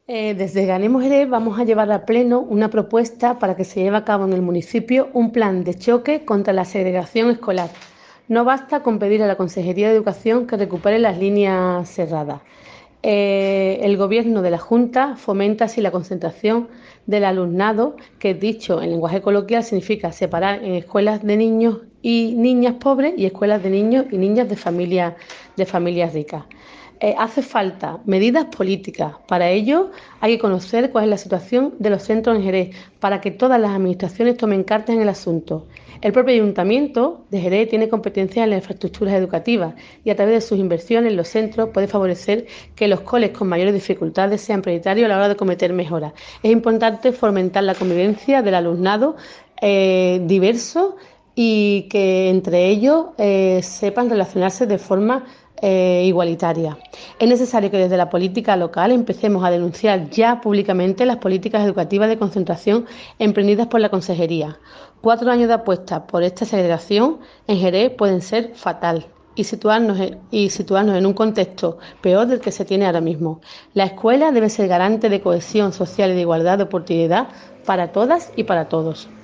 Desde Ganemos Jerez vamos a llevar a pleno una propuesta para que se lleve a cabo en el municipio un plan de choque contra la segregación escolar. No basta con pedir a la Consejería de Educación que recupere las líneas cerradas. El Gobierno de la Junta fomenta así la concentración del alumnado, que dicho en lenguaje coloquial significa separar en escuelas de niños y niñas pobres y escuelas de niños y niñas de familias ricas. Hace falta medidas políticas. Para ello hay que conocer cuál es la situación de los centros en Jerez, para que todas las administraciones tomen cartas en el asunto. El propio Ayuntamiento de Jerez tiene competencias en las infraestructuras educativas y a través de sus inversiones en los centros puede favorecer que los coles con mayores dificultades sean prioritarios a la hora de cometer mejoras. Es importante fomentar la convivencia del alumnado diverso y que entre ellos sepan relacionarse de forma igualitaria. Es necesario que desde la política local empecemos a denunciar ya públicamente las políticas educativas de concentración emprendidas por la Consejería. 4 años de apuesta por esta segregación en Jerez pueden ser fatal y situarnos en un contexto peor del que se tiene ahora mismo. La escuela debe ser garante de cohesión social y de igualdad de oportunidad para todas y para todos.